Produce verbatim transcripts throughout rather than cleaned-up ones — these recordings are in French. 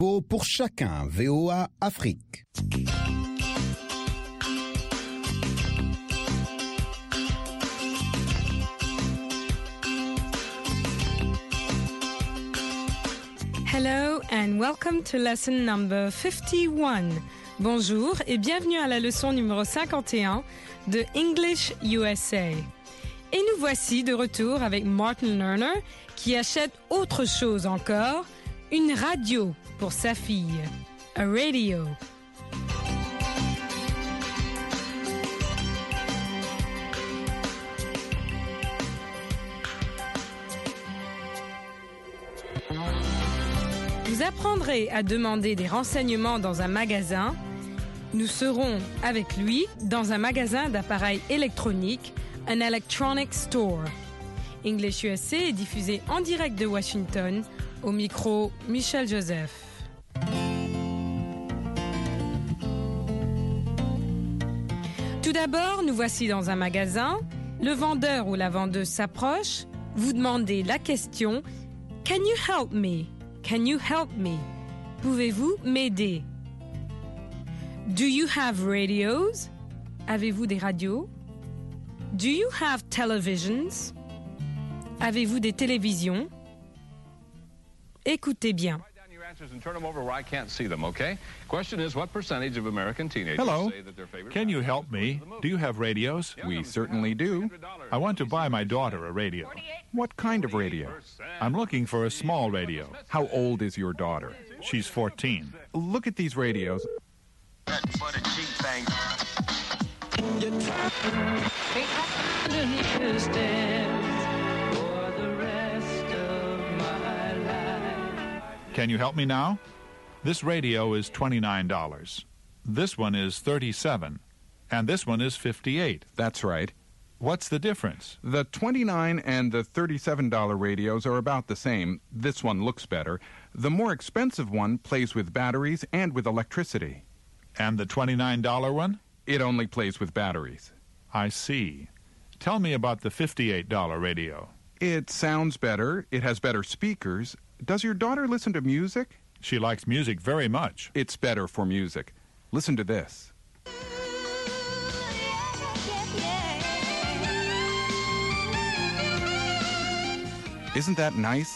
Pour chacun, V O A Afrique. Hello and welcome to lesson number fifty-one. Bonjour et bienvenue à la leçon numéro cinquante et un de English U S A. Et nous voici de retour avec Martin Lerner qui achète autre chose encore, une radio pour sa fille. A radio. Vous apprendrez à demander des renseignements dans un magasin. Nous serons avec lui dans un magasin d'appareils électroniques, un electronic store. English U S A est diffusé en direct de Washington, au micro Michel Joseph. Tout d'abord, nous voici dans un magasin. Le vendeur ou la vendeuse s'approche. Vous demandez la question « Can you help me? Can you help me? Pouvez-vous m'aider? Do you have radios? Avez-vous des radios? Do you have televisions? Avez-vous des télévisions? Écoutez bien. And turn them over where I can't see them, okay? Question is, what percentage of American teenagers Hello. say that their favorite Can you help me? Do you have radios? We certainly do. I want to buy my daughter a radio. What kind of radio? I'm looking for a small radio. How old is your daughter? She's fourteen. Look at these radios. Can you help me now? This radio is twenty-nine dollars. This one is thirty-seven dollars. And this one is fifty-eight dollars. That's right. What's the difference? The twenty-nine dollars and the thirty-seven dollars radios are about the same. This one looks better. The more expensive one plays with batteries and with electricity. And the twenty-nine dollars one? It only plays with batteries. I see. Tell me about the fifty-eight dollars radio. It sounds better. It has better speakers. Does your daughter listen to music? She likes music very much. It's better for music. Listen to this. Isn't that nice?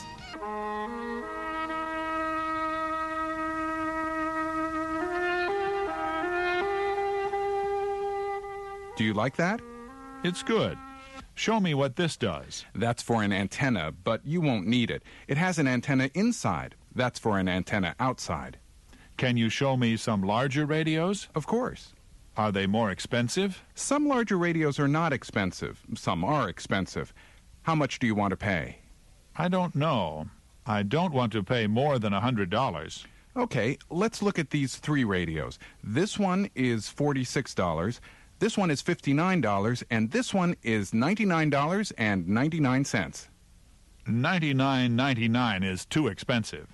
Do you like that? It's good. Show me what this does. That's for an antenna, but you won't need it. It has an antenna inside. That's for an antenna outside. Can you show me some larger radios? Of course. Are they more expensive? Some larger radios are not expensive. Some are expensive. How much do you want to pay? I don't know. I don't want to pay more than a hundred dollars. Okay, let's look at these three radios. This one is forty-six dollars. This one is fifty-nine dollars, and this one is ninety-nine dollars and ninety-nine cents. ninety-nine ninety-nine is too expensive.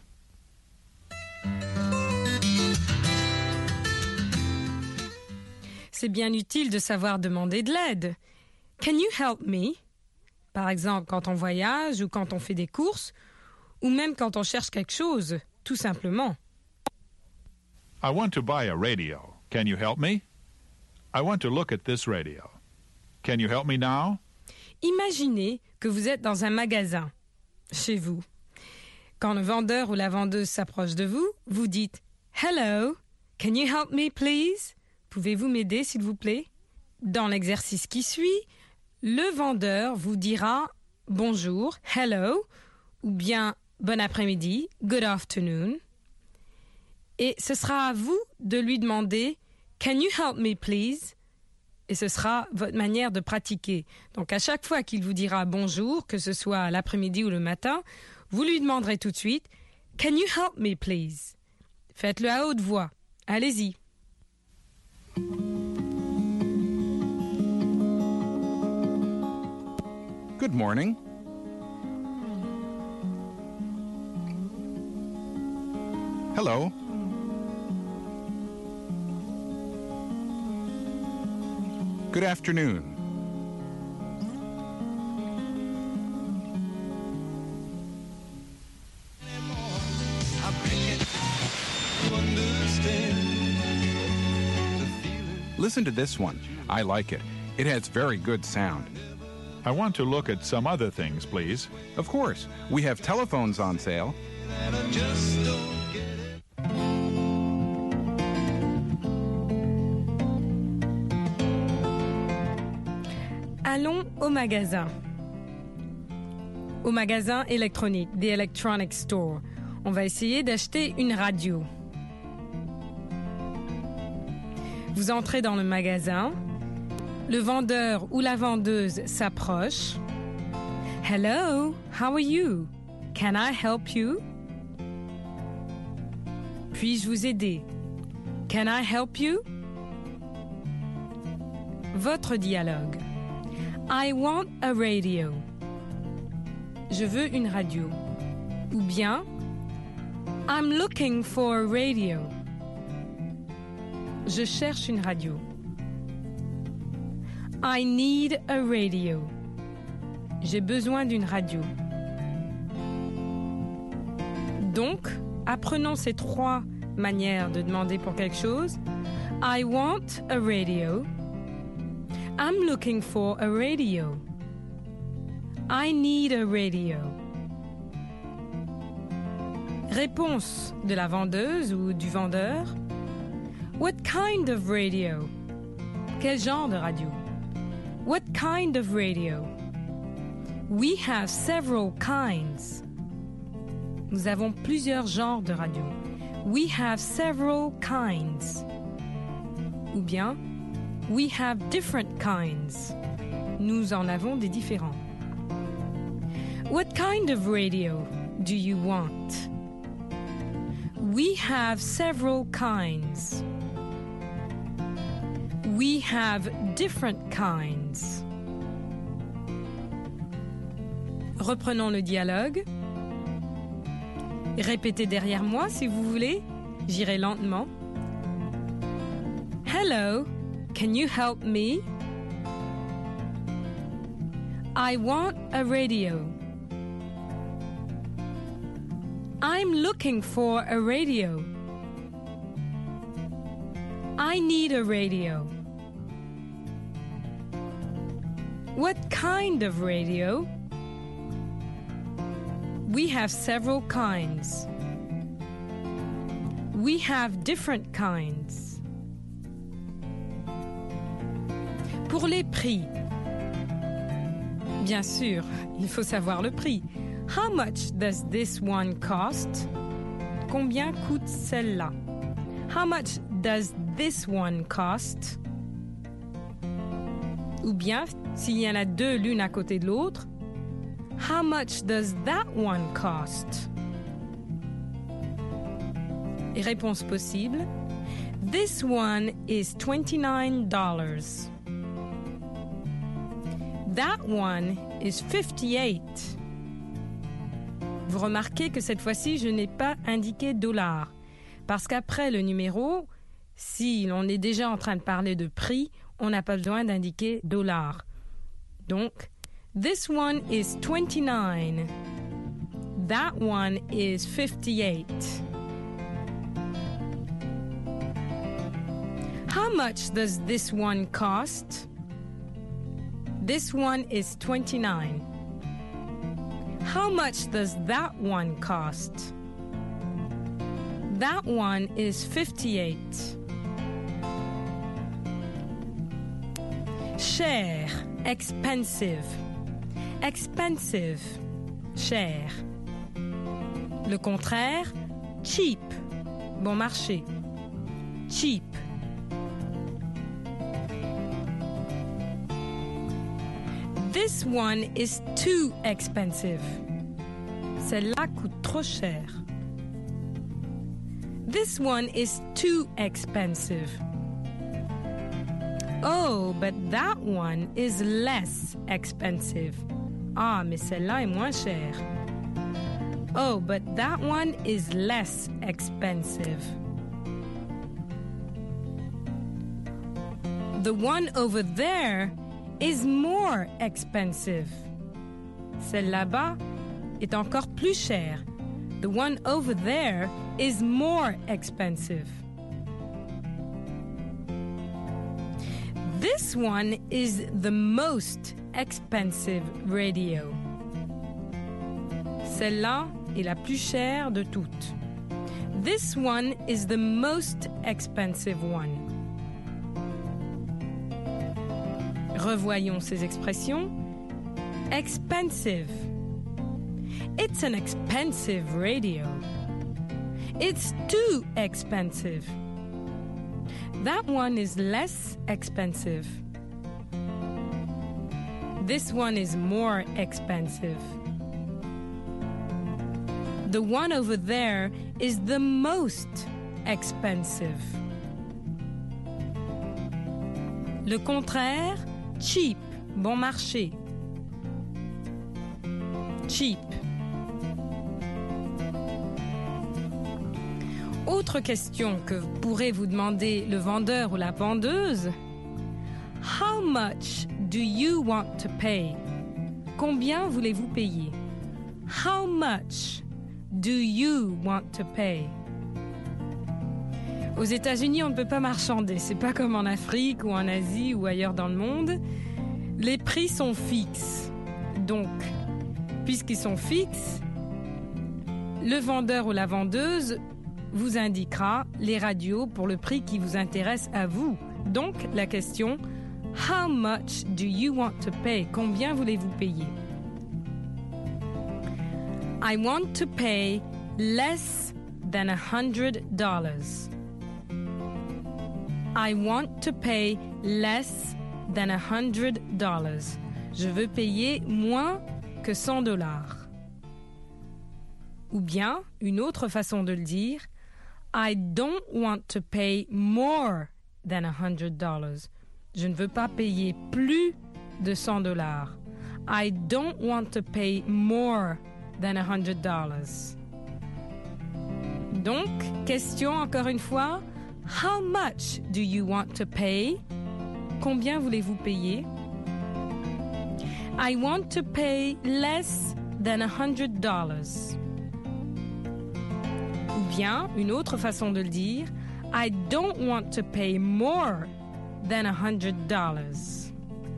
C'est bien utile de savoir demander de l'aide. Can you help me? Par exemple, quand on voyage ou quand on fait des courses, ou même quand on cherche quelque chose, tout simplement. I want to buy a radio. Can you help me? I want to look at this radio. Can you help me now? Imaginez que vous êtes dans un magasin, chez vous. Quand le vendeur ou la vendeuse s'approche de vous, vous dites « Hello, can you help me please? Pouvez-vous m'aider s'il vous plaît ?» Dans l'exercice qui suit, le vendeur vous dira « Bonjour, hello » ou bien « Bon après-midi, good afternoon ». Et ce sera à vous de lui demander « Can you help me please ?» Et ce sera votre manière de pratiquer. Donc à chaque fois qu'il vous dira bonjour, que ce soit l'après-midi ou le matin, vous lui demanderez tout de suite « Can you help me please ?» Faites-le à haute voix. Allez-y. Good morning. Hello. Good afternoon. Listen to this one. I like it. It has very good sound. I want to look at some other things, please. Of course, we have telephones on sale. Allons au magasin. Au magasin électronique, the electronic store. On va essayer d'acheter une radio. Vous entrez dans le magasin. Le vendeur ou la vendeuse s'approche. Hello, how are you? Can I help you? Puis-je vous aider? Can I help you? Votre dialogue. I want a radio. Je veux une radio. Ou bien, I'm looking for a radio. Je cherche une radio. I need a radio. J'ai besoin d'une radio. Donc, apprenons ces trois manières de demander pour quelque chose. I want a radio. I'm looking for a radio. I need a radio. Réponse de la vendeuse ou du vendeur. What kind of radio? Quel genre de radio? What kind of radio? We have several kinds. Nous avons plusieurs genres de radio. We have several kinds. Ou bien, we have different kinds. Nous en avons des différents. What kind of radio do you want? We have several kinds. We have different kinds. Reprenons le dialogue. Répétez derrière moi si vous voulez. J'irai lentement. Hello, can you help me? I want a radio. I'm looking for a radio. I need a radio. What kind of radio? We have several kinds. We have different kinds. Pour les prix. Bien sûr, il faut savoir le prix. How much does this one cost? Combien coûte celle-là? How much does this one cost? Ou bien, s'il y en a deux l'une à côté de l'autre, how much does that one cost? Et réponse possible, this one is twenty-nine dollars. That one is fifty-eight. Vous remarquez que cette fois-ci, je n'ai pas indiqué dollar. Parce qu'après le numéro, si on est déjà en train de parler de prix, on n'a pas besoin d'indiquer dollar. Donc, this one is twenty-nine. That one is fifty-eight. How much does this one cost? This one is twenty-nine. How much does that one cost? That one is fifty-eight. Cher, expensive. Expensive, cher. Le contraire, cheap, bon marché. Cheap. This one is too expensive. Celle-là coûte trop cher. This one is too expensive. Oh, but that one is less expensive. Ah, mais celle-là est moins chère. Oh, but that one is less expensive. The one over there is more expensive. Celle là-bas est encore plus chère. The one over there is more expensive. This one is the most expensive radio. Celle-là est la plus chère de toutes. This one is the most expensive one. Revoyons ces expressions. Expensive. It's an expensive radio. It's too expensive. That one is less expensive. This one is more expensive. The one over there is the most expensive. Le contraire, cheap, bon marché. Cheap. Autre question que pourrait vous demander le vendeur ou la vendeuse. How much do you want to pay? Combien voulez-vous payer? How much do you want to pay? Aux États-Unis, on ne peut pas marchander. C'est pas comme en Afrique ou en Asie ou ailleurs dans le monde. Les prix sont fixes. Donc, puisqu'ils sont fixes, le vendeur ou la vendeuse vous indiquera les radios pour le prix qui vous intéresse à vous. Donc, la question « How much do you want to pay ?» Combien voulez-vous payer? I want to pay less than a hundred dollars. I want to pay less than a hundred dollars. Je veux payer moins que cent dollars. Ou bien, une autre façon de le dire, I don't want to pay more than a hundred dollars. Je ne veux pas payer plus de cent dollars. I don't want to pay more than a hundred dollars. Donc, question encore une fois, how much do you want to pay? Combien voulez-vous payer? I want to pay less than a hundred dollars. Ou bien, une autre façon de le dire, I don't want to pay more than a hundred dollars.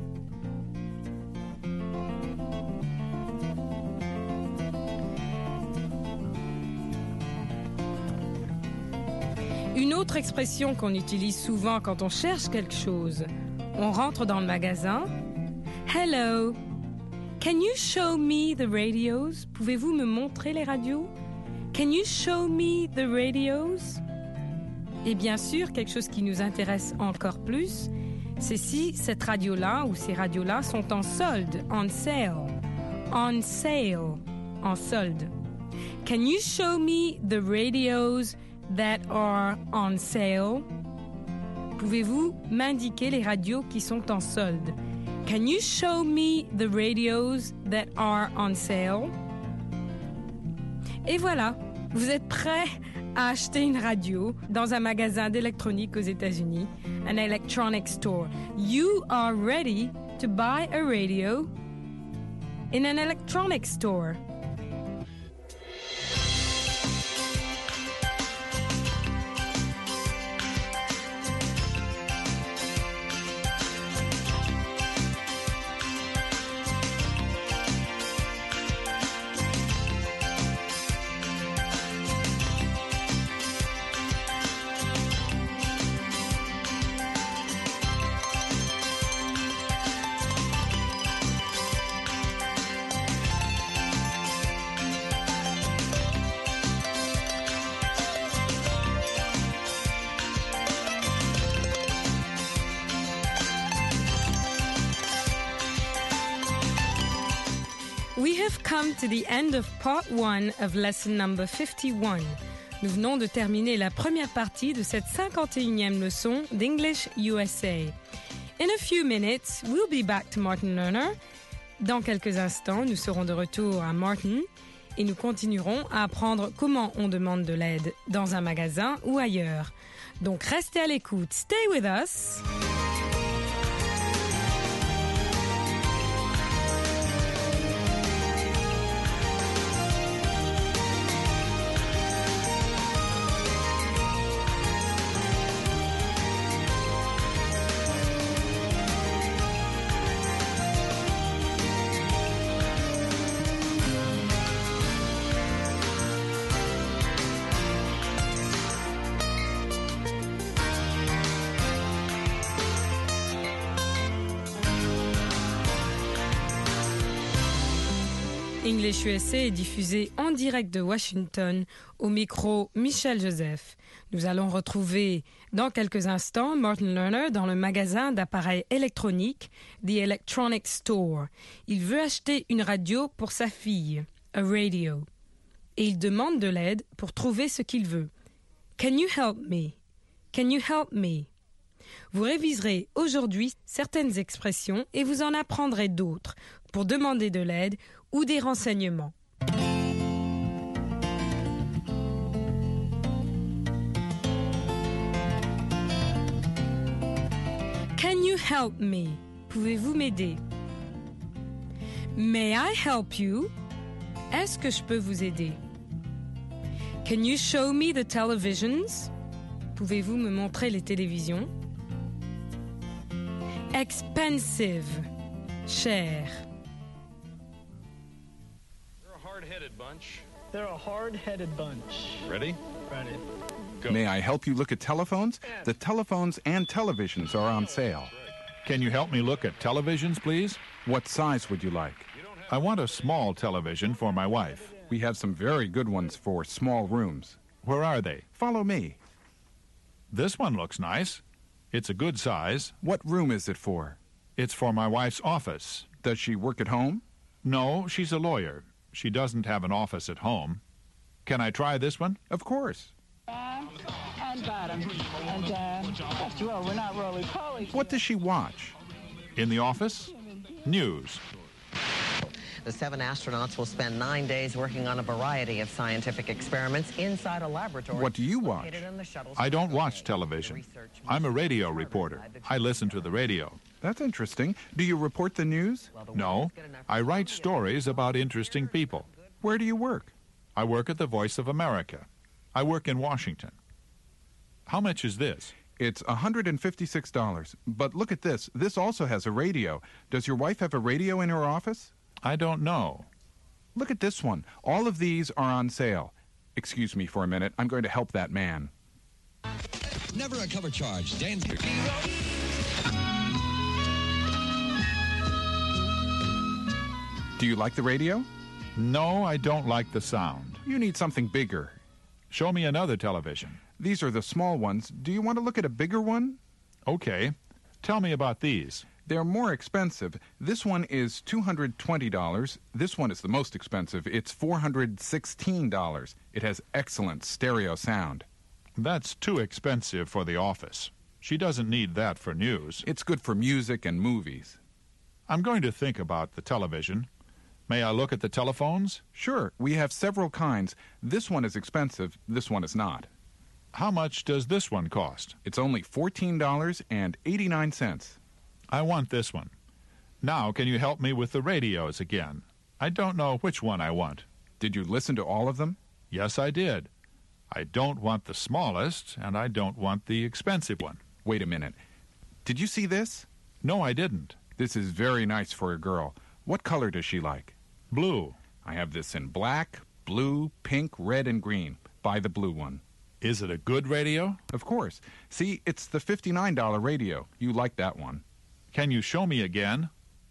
Une autre expression qu'on utilise souvent quand on cherche quelque chose. On rentre dans le magasin. Hello, can you show me the radios? Pouvez-vous me montrer les radios? Can you show me the radios? Et bien sûr, quelque chose qui nous intéresse encore plus, c'est si cette radio-là ou ces radios-là sont en solde, on sale. On sale, en solde. Can you show me the radios that are on sale? Pouvez-vous m'indiquer les radios qui sont en solde? Can you show me the radios that are on sale? Et voilà, vous êtes prêts à acheter une radio dans un magasin d'électronique aux États-Unis, an electronic store. You are ready to buy a radio in an electronic store. We have come to the end of part one of lesson number fifty-one. Nous venons de terminer la première partie de cette cinquante et unième leçon d'English U S A. In a few minutes, we'll be back to Martin Lerner. Dans quelques instants, nous serons de retour à Martin et nous continuerons à apprendre comment on demande de l'aide dans un magasin ou ailleurs. Donc restez à l'écoute. Stay with us. English U S A est diffusé en direct de Washington, au micro Michel Joseph. Nous allons retrouver dans quelques instants Martin Lerner dans le magasin d'appareils électroniques The Electronic Store. Il veut acheter une radio pour sa fille, a radio, et il demande de l'aide pour trouver ce qu'il veut. Can you help me? Can you help me? Vous réviserez aujourd'hui certaines expressions et vous en apprendrez d'autres pour demander de l'aide ou des renseignements. Can you help me? Pouvez-vous m'aider? May I help you? Est-ce que je peux vous aider? Can you show me the televisions? Pouvez-vous me montrer les télévisions? Expensive, cher. They're a hard-headed bunch. They're a hard-headed bunch. Ready? Ready. Go. May I help you look at telephones? The telephones and televisions are on sale. Can you help me look at televisions, please? What size would you like? I want a small television for my wife. We have some very good ones for small rooms. Where are they? Follow me. This one looks nice. It's a good size. What room is it for? It's for my wife's office. Does she work at home? No, she's a lawyer. She doesn't have an office at home. Can I try this one? Of course. And bottom. And uh, after all, we're not roly-poly. What does she watch? In the office? News. The seven astronauts will spend nine days working on a variety of scientific experiments inside a laboratory. What do you watch? located in the shuttle's I don't cargo watch bay. television. Research I'm a radio mission reporter. determined by the I listen to the radio. That's interesting. Do you report the news? Well, the No, world is good enough I for write you. stories about interesting people. Where do you work? I work at the Voice of America. I work in Washington. How much is this? It's one hundred fifty-six dollars. But look at this. This also has a radio. Does your wife have a radio in her office? I don't know. Look at this one. All of these are on sale. Excuse me for a minute. I'm going to help that man. Never a cover charge. Dane's... Do you like the radio? No, I don't like the sound. You need something bigger. Show me another television. These are the small ones. Do you want to look at a bigger one? Okay. Tell me about these. They're more expensive. This one is two hundred twenty dollars. This one is the most expensive. It's four hundred sixteen dollars. It has excellent stereo sound. That's too expensive for the office. She doesn't need that for news. It's good for music and movies. I'm going to think about the television. May I look at the telephones? Sure, we have several kinds. This one is expensive. This one is not. How much does this one cost? It's only fourteen dollars and eighty-nine cents. I want this one. Now, can you help me with the radios again? I don't know which one I want. Did you listen to all of them? Yes, I did. I don't want the smallest, and I don't want the expensive one. Wait a minute. Did you see this? No, I didn't. This is very nice for a girl. What color does she like? Blue. I have this in black, blue, pink, red, and green. Buy the blue one. Is it a good radio? Of course. See, it's the fifty-nine dollar radio. You like that one. Can you show me again?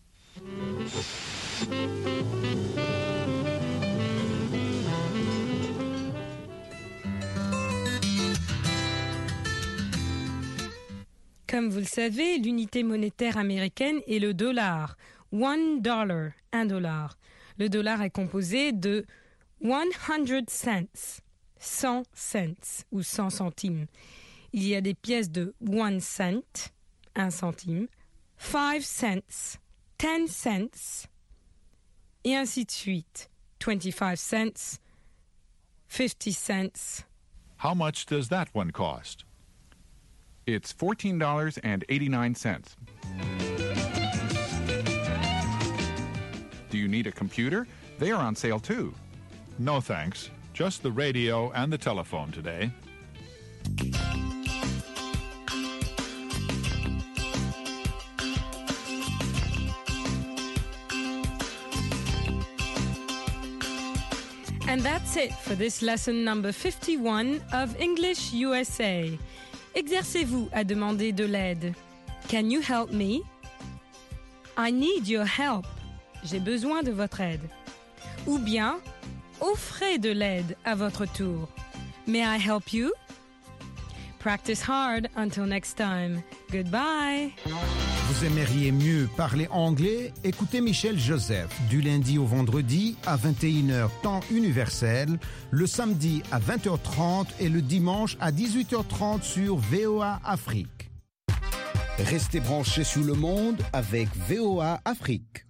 Comme vous le savez, l'unité monétaire américaine est le dollar. One dollar, un dollar. Le dollar est composé de one hundred cents, cent cents ou cent centimes. Il y a des pièces de one cent, un centime, five cents, ten cents, et ainsi de suite. twenty-five cents, fifty cents. How much does that one cost? It's fourteen dollars and eighty-nine cents. Do you need a computer? They are on sale too. No, thanks. Just the radio and the telephone today. And that's it for this lesson number fifty-one of English U S A. Exercez-vous à demander de l'aide. Can you help me? I need your help. J'ai besoin de votre aide. Ou bien, offrez de l'aide à votre tour. May I help you? Practice hard until next time. Goodbye. Vous aimeriez mieux parler anglais? Écoutez Michel Joseph du lundi au vendredi à vingt et une heures temps universel, le samedi à vingt heures trente et le dimanche à dix-huit heures trente sur V O A Afrique. Restez branchés sur le monde avec V O A Afrique.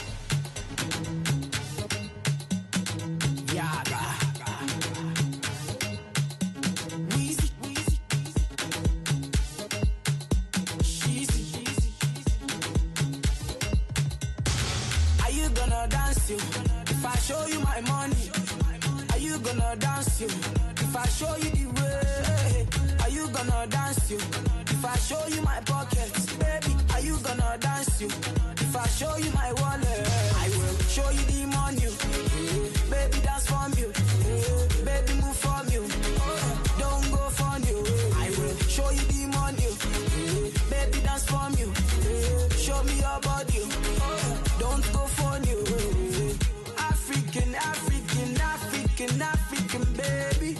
If I show you my money, are you gonna dance you? If I show you the way, are you gonna dance you? If I show you my pockets, baby, are you gonna dance you? If I show you my wallet, I will show you the money. Baby, dance from you. Baby, move from you. Don't go from you. I will show you the money. Baby, dance from you. Show me your body. Don't go from you. African, African, African, African, baby.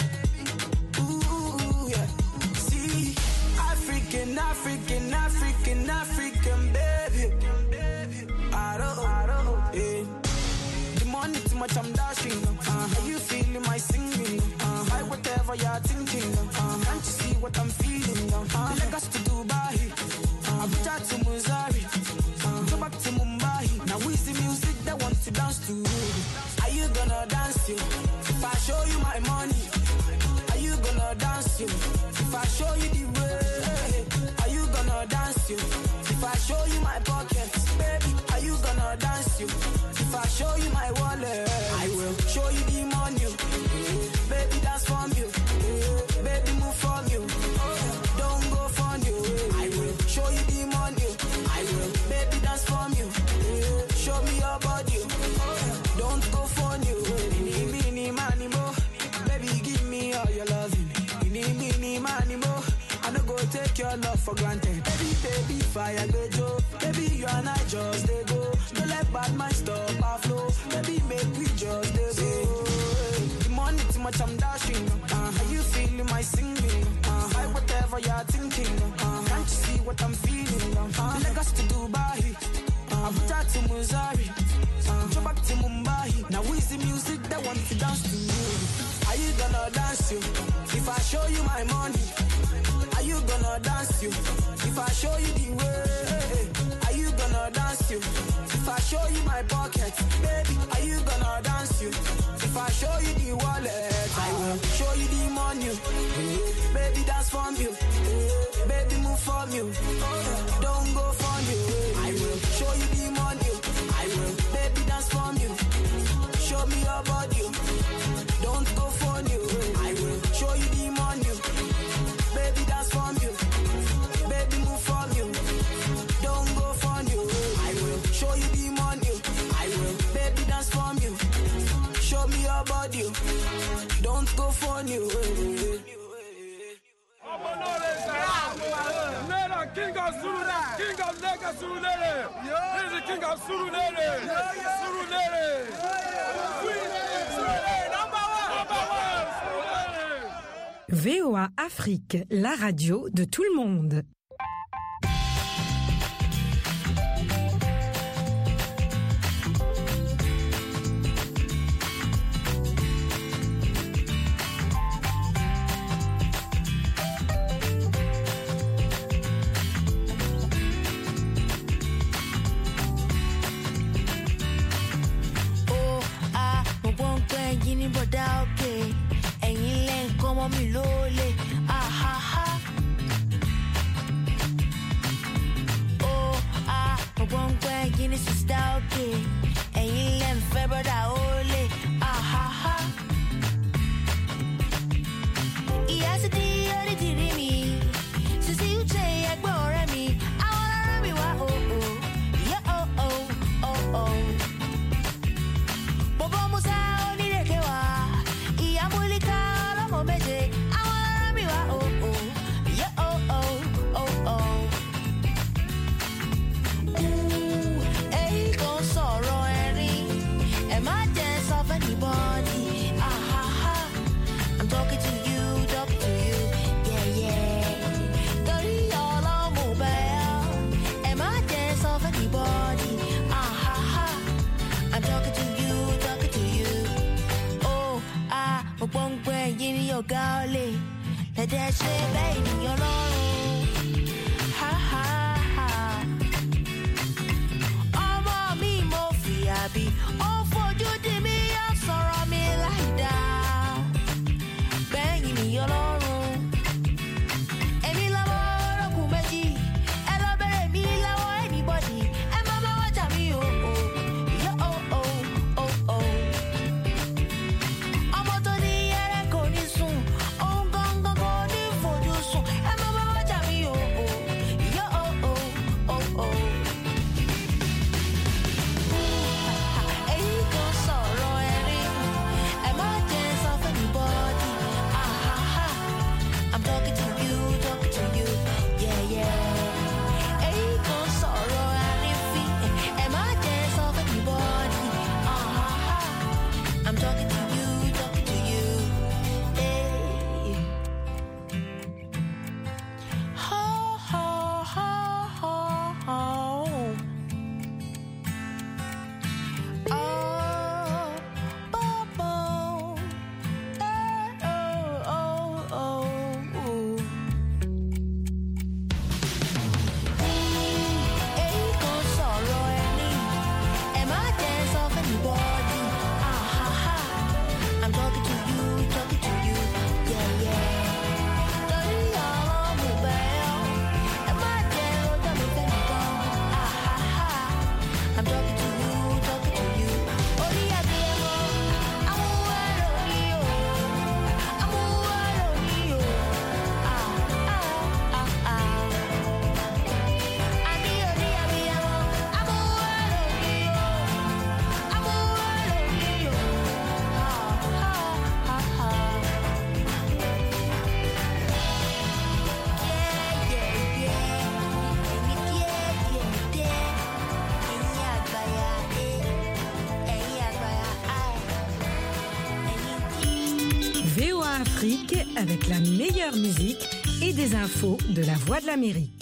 Ooh, yeah. See, African, African, African, African, baby. I don't, I don't, yeah. The money too much, I'm dashing. Uh, are you feeling my singing? Uh, buy whatever you're thinking. Uh, can't you see what I'm feeling? Uh, Lagos to Dubai, uh, Abuja to Missouri, uh, go back to Mumbai. Now we see music that wants to dance to. Are you gonna dance you? If I show you my money, are you gonna dance you? If I show you the way, are you gonna dance you? If I show you my pockets, baby, are you gonna dance you? If I show you my wallet, I will show you the money. Baby, dance from you. Baby, move from you. Don't go from you. I will show you the money. I will, baby, dance from you. Show me your body. Don't go for you. Any, mini, money, mo. Baby, give me all your loving. Any, mini, money, mo. I don't go take your love for granted. Baby, baby, fire, go, Joe. Baby, you and I just, they go. Don't let bad mind stop our flow. Baby, make we just, they go. The money too much, I'm dashing. Uh, are you feeling my singing? Uh, buy whatever you're thinking. Uh, can't you see what I'm feeling? Uh, Lagos to Dubai. Uh, Abuja to Missouri. Uh, go back to Mumbai. Now we see music that wants to dance to you. Are you gonna dance you? If I show you my money, are you gonna dance you? If I show you the way, are you gonna dance you? If I show you my pockets, baby, are you gonna dance you? If I show you the wallet, I will show you the money. Baby, dance from you. Baby, move from you. Don't go from you. I will show you the money. I will, baby, dance from you. Show me your body. Don't go from you. I will show you the money. Baby, dance from you. Baby, move from you. Don't go from you. I will show you the money. I will, baby, dance from you. Show me your body. Don't go from you. King of Surulere, King of Lagos Surulere. This is the King of Surulere. Surulere. Surulere, number one, number one, Surulere. V O A Afrique, la radio de tout le monde. Mi lole, ah ha ha. Oh ah, mo gbọ́n pé Guinness sister okay. Ẹ̀yin lẹ́ ń fẹ́ brother ole, ah ha ha. Ìyá sì di orí ti rí mi, sísí uche ẹgbẹ́ ọ̀rẹ́ mi, àwọn ọ̀rẹ́ mi wá oh oh, yeah oh oh oh oh. Bọ̀bọ̀ Musa onírèké wá, ìyá Múlíkà ọlọ́mọ méje, àwọn ọ̀rẹ́ ọ̀gá ọ̀lẹ lẹ́dẹ̀ ṣe bẹ́ẹ̀ ènìyàn lọ́rùn. Ha ha ha. Ọmọ mi mo fìyà bí ó fojú di mí ó sọ̀rọ̀ mi láì dá. Bẹ́ẹ̀ ènìyàn lọ́rùn. Èmi lọ́wọ́ orogún méjì ẹ lọ bẹ̀rẹ̀ mi lọ́wọ́ anybody ẹ má má wájà mi o o yọ o o o o. Ọmọ tó ní ẹrẹ kò ní sùn òun gangan kò ní fojú sùn ẹ má má wájà mi o o yọ o o o o. Èyí kan sọ̀rọ̀ ẹ̀rí ẹ má jẹ́ sọ fún anybody. I'm talking to you, talking to you, yeah, yeah. Èyí kan sọ̀rọ̀ àrífín, ẹ má jẹ́ sọ fún anybody. I'm talking to you, talking to you, hey. Ho, ho, ho, ho, ho. Oh, Bobo. Eh, oh, oh, oh, ooh. Èyí kan sọ̀rọ̀ ẹni, ẹ má jẹ́ sọ fún anybody. Ah, ha, ha. I'm talking to you, talking to you, yeah, yeah. Torí ọ̀rọ̀ mo bẹ̀ ọ́, ẹ má jẹ́ rojọ́ mi fẹ́nìkan. Ah, ha, ha. I'm talking to you, talking to you. Orí abiyamọ, amúwárò ni o, amúwárò ni o. Ah, ah, ah, ah. Àní orí abiyamọ, amúwárò ni o, amúwárò ni o. Ah, ah, ah, ah. Yeah, yeah, yeah. Èmi díẹ̀ díẹ̀ dé. Ẹ̀yin àgbàyà, eh. Ẹ̀yin àgbàyà, ai. Ẹ̀yin díẹ̀. V O A Afrique avec la meilleure musique et des infos de la Voix de l'Amérique.